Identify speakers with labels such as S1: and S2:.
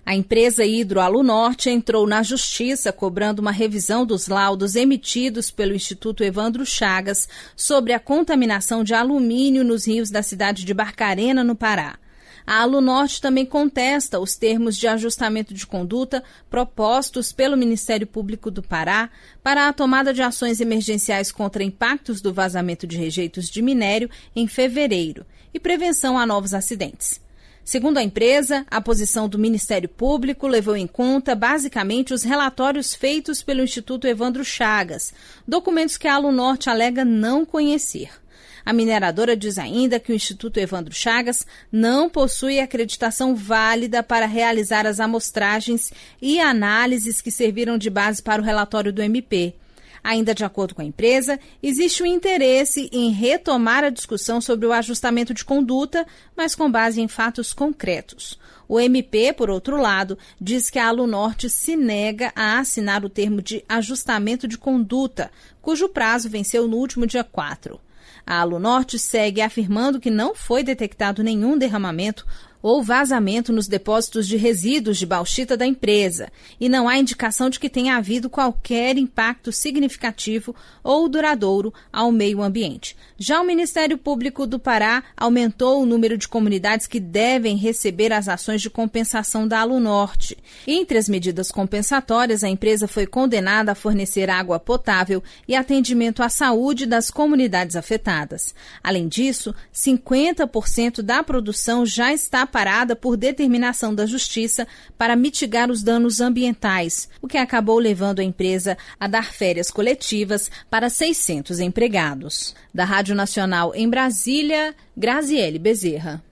S1: A empresa Hidroalunorte entrou na Justiça cobrando uma revisão dos laudos emitidos pelo Instituto Evandro Chagas sobre a contaminação de alumínio nos rios da cidade de Barcarena, no Pará. A Alunorte também contesta os termos de ajustamento de conduta propostos pelo Ministério Público do Pará para a tomada de ações emergenciais contra impactos do vazamento de rejeitos de minério em fevereiro e prevenção a novos acidentes. Segundo a empresa, a posição do Ministério Público levou em conta basicamente os relatórios feitos pelo Instituto Evandro Chagas, documentos que a Alunorte alega não conhecer. A mineradora diz ainda que o Instituto Evandro Chagas não possui acreditação válida para realizar as amostragens e análises que serviram de base para o relatório do MP. Ainda de acordo com a empresa, existe o interesse em retomar a discussão sobre o ajustamento de conduta, mas com base em fatos concretos. O MP, por outro lado, diz que a Alunorte se nega a assinar o termo de ajustamento de conduta, cujo prazo venceu no último dia 4. A Alunorte segue afirmando que não foi detectado nenhum derramamento ou vazamento nos depósitos de resíduos de bauxita da empresa e não há indicação de que tenha havido qualquer impacto significativo ou duradouro ao meio ambiente. Já o Ministério Público do Pará aumentou o número de comunidades que devem receber as ações de compensação da Alunorte. Entre as medidas compensatórias, a empresa foi condenada a fornecer água potável e atendimento à saúde das comunidades afetadas. Além disso, 50% da produção já está parada por determinação da Justiça para mitigar os danos ambientais, o que acabou levando a empresa a dar férias coletivas para 600 empregados. Da Rádio Nacional em Brasília, Graziele Bezerra.